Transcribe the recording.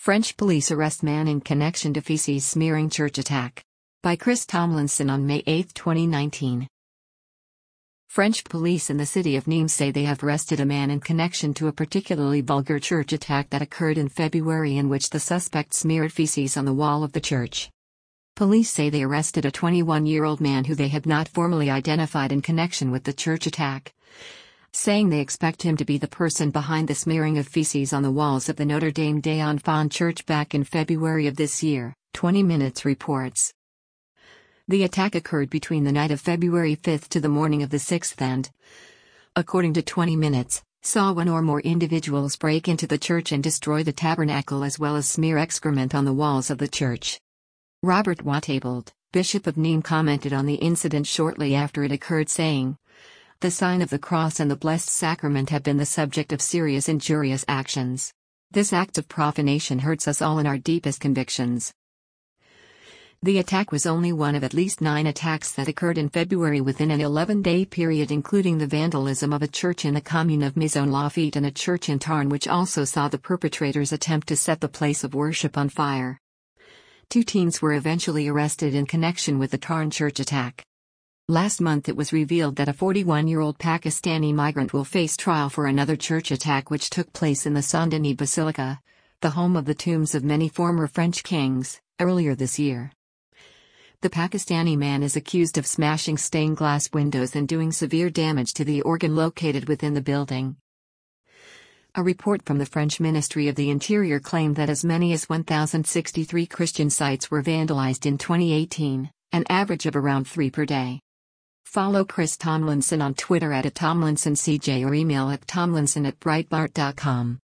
French police arrest man in connection to feces smearing church attack. By Chris Tomlinson on May 8, 2019. French police in the city of Nîmes say they have arrested a man in connection to a particularly vulgar church attack that occurred in February in which the suspect smeared feces on the wall of the church. Police say they arrested a 21-year-old man who they have not formally identified in connection with the church attack, saying they expect him to be the person behind the smearing of feces on the walls of the Notre Dame des Enfants church back in February of this year, 20 Minutes reports. The attack occurred between the night of February 5 to the morning of the 6th and, according to 20 Minutes, saw one or more individuals break into the church and destroy the tabernacle as well as smear excrement on the walls of the church. Robert Wattabled, Bishop of Nîmes, commented on the incident shortly after it occurred, saying, "The sign of the cross and the blessed sacrament have been the subject of serious injurious actions. This act of profanation hurts us all in our deepest convictions." The attack was only one of at least 9 attacks that occurred in February within an 11-day period, including the vandalism of a church in the commune of Maison Lafitte and a church in Tarn, which also saw the perpetrators attempt to set the place of worship on fire. 2 teens were eventually arrested in connection with the Tarn church attack. Last month it was revealed that a 41-year-old Pakistani migrant will face trial for another church attack which took place in the Saint-Denis Basilica, the home of the tombs of many former French kings, earlier this year. The Pakistani man is accused of smashing stained glass windows and doing severe damage to the organ located within the building. A report from the French Ministry of the Interior claimed that as many as 1,063 Christian sites were vandalized in 2018, an average of around 3 per day. Follow Chris Tomlinson on Twitter @TomlinsonCJ or email at tomlinson@breitbart.com.